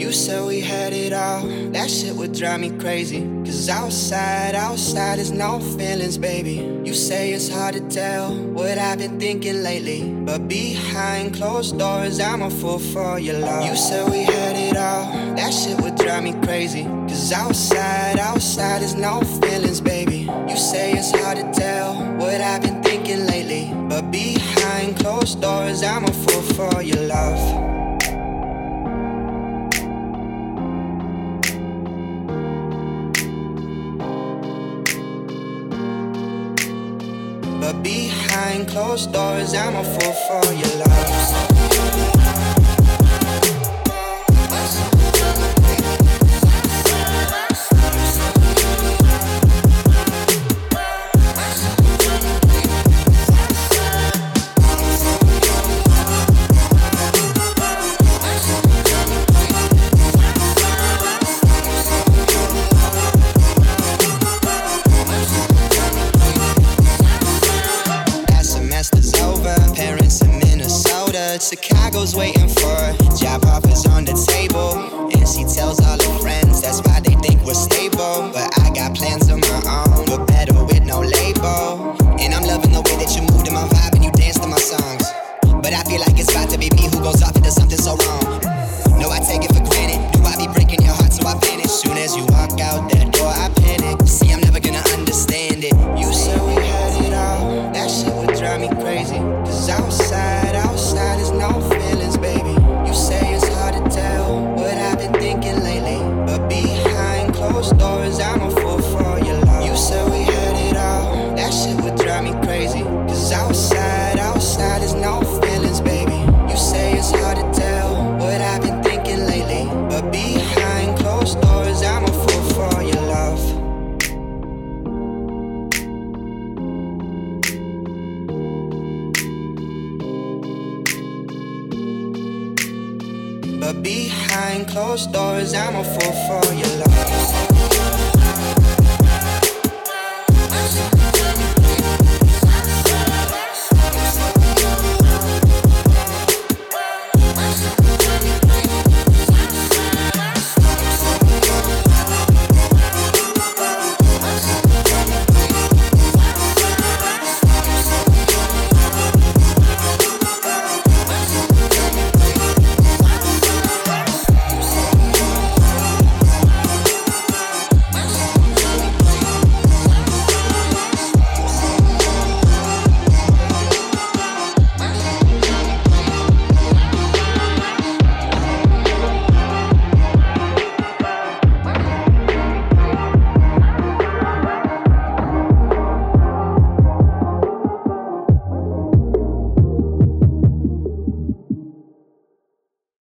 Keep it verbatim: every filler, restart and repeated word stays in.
You said we had it all, that shit would drive me crazy. Cause outside, outside is no feelings, baby. You say it's hard to tell what I've been thinking lately, but behind closed doors, I'm a fool for your love. You said we had it all, that shit would drive me crazy. Cause outside, outside is no feelings, baby. You say it's hard to tell what I've been thinking lately, but behind closed doors, I'm a fool for your love. But behind closed doors, I'm a fool for your love. Chicago's waiting for job offers on the table, and she tells all her friends that's why they think we're stable. But I got plans of my own, but better with no label. And I'm loving the way that you move to my vibe and you dance to my songs. But I feel like it's about to be me who goes off and does something so wrong. No, I take it for granted. Do I be breaking your heart so I vanish? Soon as you walk out that door, I panic. See, I'm never gonna understand it. You said we had it all, that shit would drive me crazy. Cause outside, outside is no feelings, baby. You say it's hard to tell what I've been thinking lately, but behind closed doors, I'm a fool for your love. You said we had it all, that shit would drive me crazy. Cause outside, outside is no feelings, baby. You say it's hard to tell what I've been thinking lately, but behind closed doors, I'm a fool for your love. But behind closed doors, I'm a fool for your love.